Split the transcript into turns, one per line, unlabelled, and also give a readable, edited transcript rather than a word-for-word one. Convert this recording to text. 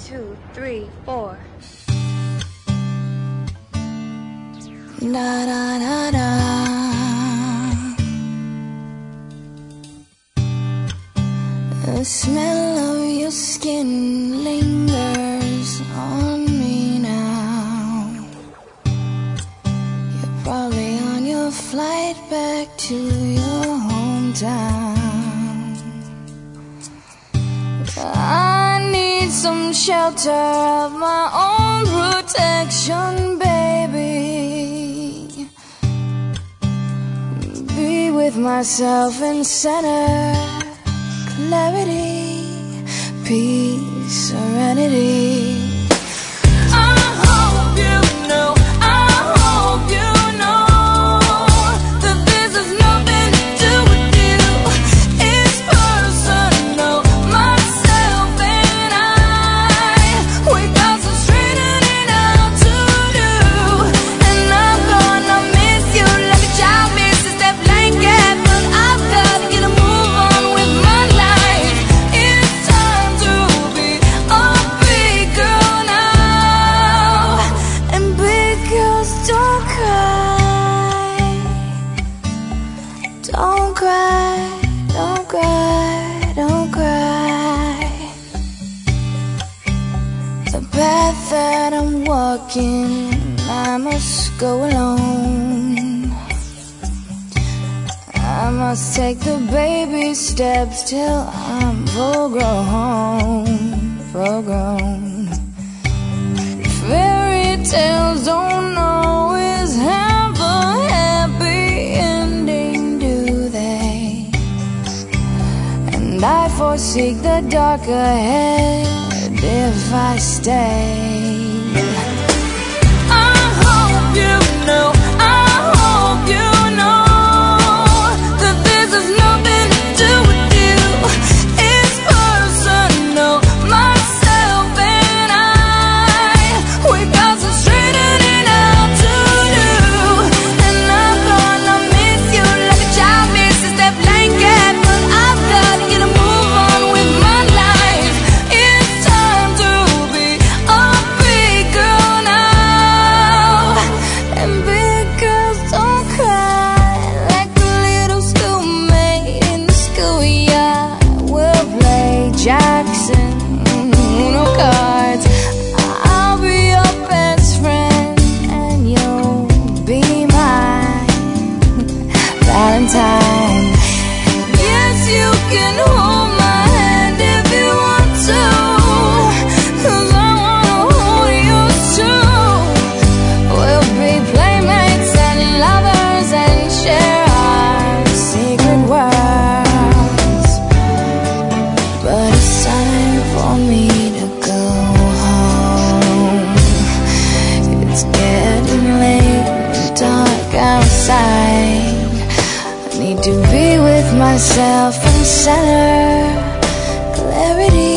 2, 3, 4.
Da da da da. The smell of your skin lingers on me now. You're probably on your flight back to your hometown. I need some shelter of my own protection, baby. Be with myself in center, clarity, peace, serenity. Don't cry, don't cry, don't cry. The path that I'm walking, I must go alone. I must take the baby steps till I'm full grown. Fairy tales don't always have a happy ending, do they? And I foresee the dark ahead if I stay. I hope you know, I hope you know that this has nothing to do with you. It's personal, myself and I. We got some straightening out to do, and I'm gonna miss you like a child misses that blanket. But I've got to get a move on with my life. It's time to be a big girl now. And big girls don't cry, like a little schoolmate in the schoolyard. We'll play Jackson, Uno cards. I'll be your best friend and you'll be my Valentine. Yes, you can hold my hand if you want to, 'cause I wanna hold yours too. We'll be playmates and lovers and share our secret worlds. But it's time for me to go home. It's getting late and dark outside. I need to be with myself in center, clarity.